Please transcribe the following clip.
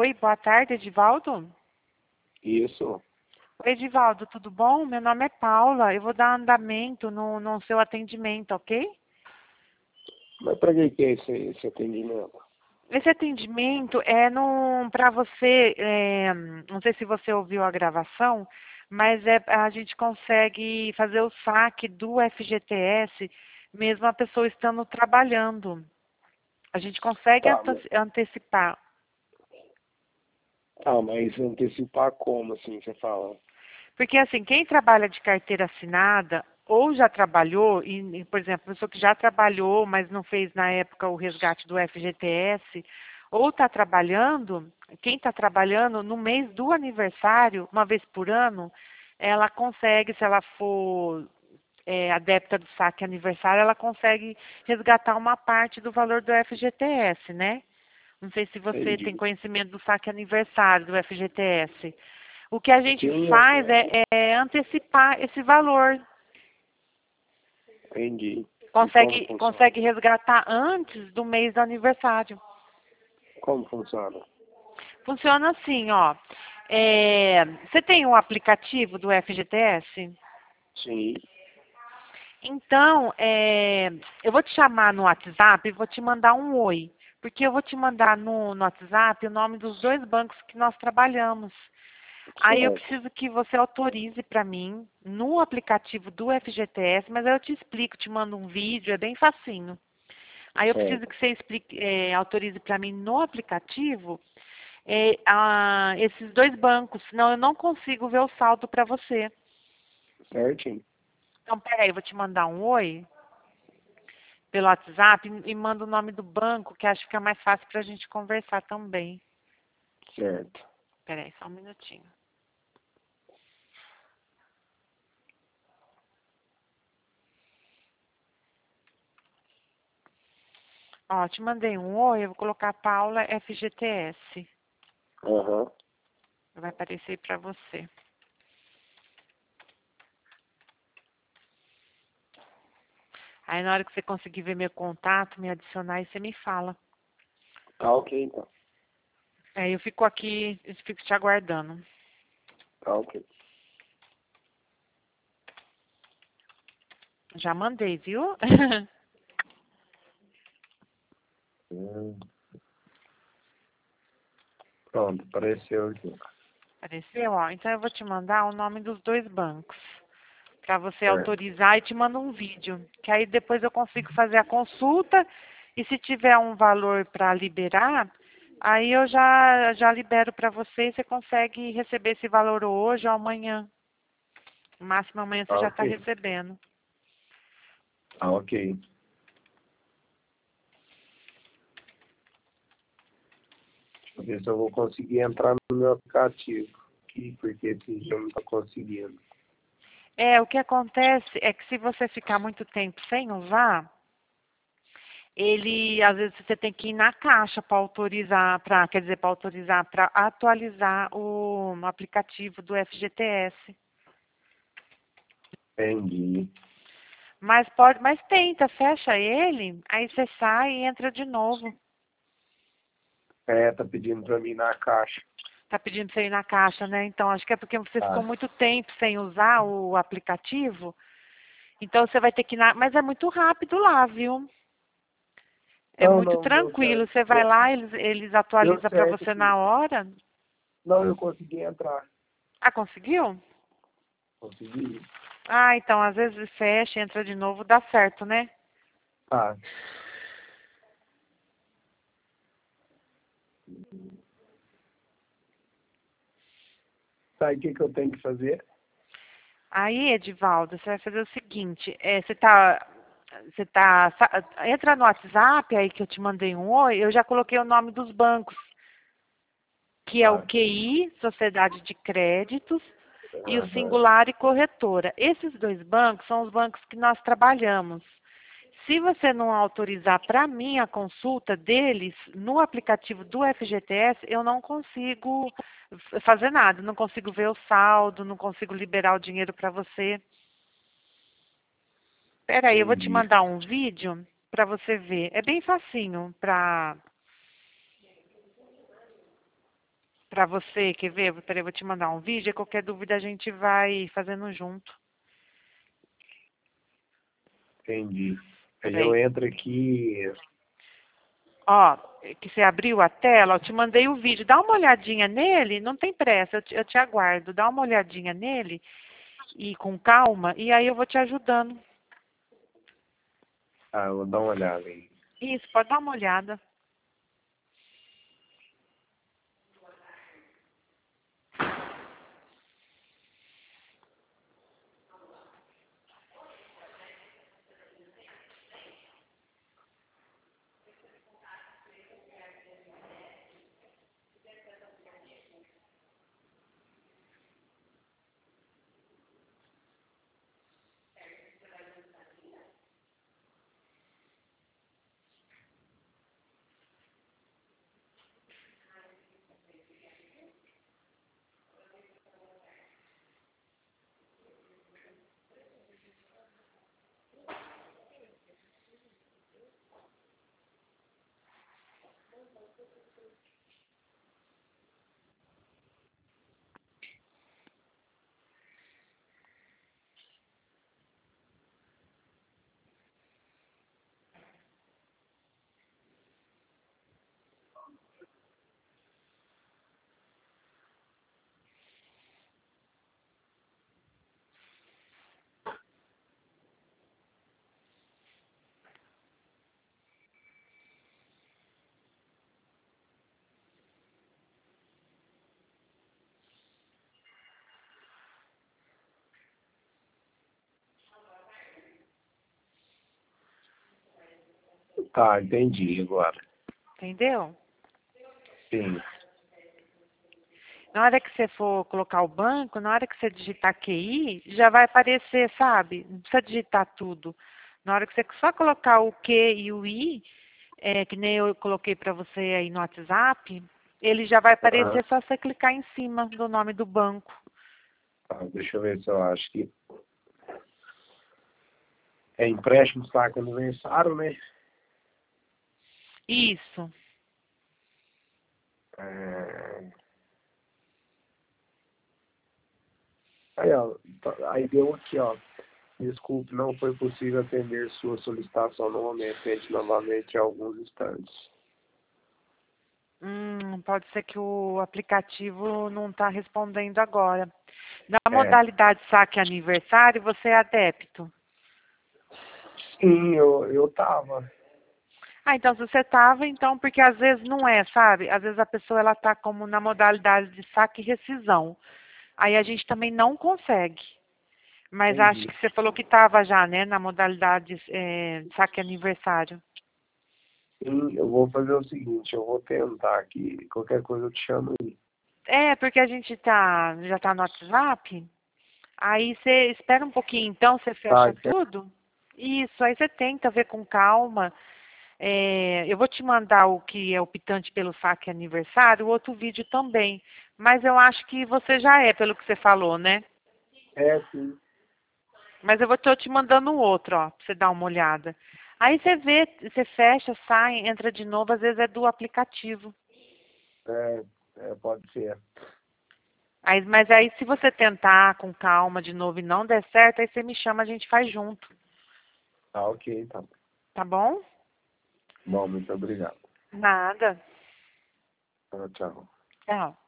Oi, boa tarde, Edivaldo. Isso. Oi, Edivaldo, tudo bom? Meu nome é Paula. Eu vou dar andamento no seu atendimento, ok? Mas para que é esse atendimento? Esse atendimento é para você, não sei se você ouviu a gravação, mas a gente consegue fazer o saque do FGTS mesmo a pessoa estando trabalhando. A gente consegue Tá, antecipar. mas antecipar como, assim, você fala? Porque, assim, quem trabalha de carteira assinada ou já trabalhou, por exemplo, pessoa que já trabalhou, mas não fez na época o resgate do FGTS, ou está trabalhando, quem está trabalhando no mês do aniversário, uma vez por ano, ela consegue, se ela for adepta do saque aniversário, ela consegue resgatar uma parte do valor do FGTS, né? Não sei se você tem Entendi. conhecimento do saque aniversário do FGTS. O que a gente Sim, faz é antecipar esse valor. entendi. E como funciona? Consegue resgatar antes do mês do aniversário. Como funciona? Funciona assim, ó. Você tem um aplicativo do FGTS? Sim. Então, eu vou te chamar no WhatsApp e vou te mandar um oi. Porque eu vou te mandar no WhatsApp o nome dos dois bancos que nós trabalhamos. Aí eu Certo. preciso que você autorize para mim no aplicativo do FGTS, mas aí eu te explico, te mando um vídeo, é bem facinho. Aí eu preciso Certo. que você autorize para mim no aplicativo esses dois bancos, senão eu não consigo ver o saldo para você. Certinho. Então, peraí, eu vou te mandar um oi pelo WhatsApp e manda o nome do banco, que acho que é mais fácil para a gente conversar também. Certo. Peraí, só um minutinho. Ó, te mandei um oi, eu vou colocar Paula FGTS. Aham. Vai aparecer para você. Aí na hora que você conseguir ver meu contato, me adicionar, aí você me fala. Tá ok, então. Aí eu fico aqui, eu fico te aguardando. Tá ok. Já mandei, viu? Hum. Pronto, apareceu aqui. Apareceu, ó. Então eu vou te mandar o nome dos dois bancos. Para você Certo. autorizar e te mando um vídeo. Que aí depois eu consigo fazer a consulta. E se tiver um valor para liberar, aí eu já libero para você e você consegue receber esse valor hoje ou amanhã. No máximo amanhã você Tá já está ok. recebendo. Tá ok. Deixa eu ver se eu vou conseguir entrar no meu aplicativo aqui, porque esse dia eu não tá conseguindo. O que acontece é que se você ficar muito tempo sem usar, ele, às vezes, você tem que ir na caixa para autorizar, para atualizar o aplicativo do FGTS. Entendi. Mas tenta, fecha ele, aí você sai e entra de novo. É, tá pedindo pra mim na caixa. Tá pedindo pra você ir na caixa, né? Então, acho que é porque você ficou Tá. muito tempo sem usar o aplicativo. Então, você vai ter que ir na... Mas é muito rápido lá, viu? É Não, muito não, deu tranquilo. certo. Você vai lá, eles Deu atualizam para certo você aqui. na hora. Não, eu consegui entrar. Ah, conseguiu? Consegui. Ah, então, às vezes fecha, entra de novo, dá certo, né? Tá. Tá, e o que que eu tenho que fazer? Aí, Edivaldo, você vai fazer o seguinte, entra no WhatsApp aí que eu te mandei um oi, eu já coloquei o nome dos bancos, que é o Tá. QI, Sociedade de Créditos, e o Aham. Singular e Corretora. Esses dois bancos são os bancos que nós trabalhamos. Se você não autorizar para mim a consulta deles no aplicativo do FGTS, eu não consigo fazer nada, não consigo ver o saldo, não consigo liberar o dinheiro para você. Espera aí, eu vou te Entendi. mandar um vídeo para você ver. É bem facinho para... Pra você, quer ver? Peraí, eu vou te mandar um vídeo, e qualquer dúvida a gente vai fazendo junto. Entendi. Aí eu Peraí. entro aqui. Ó, que você abriu a tela, eu te mandei o vídeo. Dá uma olhadinha nele, não tem pressa, eu te aguardo. Dá uma olhadinha nele e com calma, e aí eu vou te ajudando. Ah, eu vou dar uma olhada aí. Isso, pode dar uma olhada. Tá, entendi agora. Entendeu? Sim. Na hora que você for colocar o banco, na hora que você digitar QI, já vai aparecer, sabe? Não precisa digitar tudo. Na hora que você só colocar o Q e o I, que nem eu coloquei para você aí no WhatsApp, ele já vai Aham. aparecer, é só você clicar em cima do nome do banco. Tá, deixa eu ver se eu acho que. É empréstimo saque aniversário, né? Isso. É... Aí, ó, aí deu aqui, ó. Desculpe, não foi possível atender sua solicitação no momento. Tente novamente em alguns instantes. Pode ser que o aplicativo não está respondendo agora. Na É. modalidade saque aniversário, você é adepto? Sim, eu tava. Ah, então se você estava, então, porque às vezes não é, sabe? Às vezes a pessoa ela está como na modalidade de saque e rescisão. Aí a gente também não consegue. Mas acho Entendi. que você falou que estava já, né, na modalidade saque aniversário. Sim, eu vou fazer o seguinte, eu vou tentar aqui. Qualquer coisa eu te chamo aí. É, porque a gente já está no WhatsApp. Aí você espera um pouquinho, então você Tá, fecha tudo. Isso, aí você tenta ver com calma. Eu vou te mandar o que é optante pelo saque aniversário, o outro vídeo também. Mas eu acho que você já é, pelo que você falou, né? é sim. Mas eu vou tô te mandando um outro, ó, pra você dar uma olhada. Aí você vê, você fecha, sai, entra de novo, às vezes é do aplicativo. Pode ser. Mas aí se você tentar com calma de novo e não der certo, aí você me chama, a gente faz junto, Tá, ok, tá. tá bom? Bom, muito obrigado. Nada. Tchau, tchau. Tchau.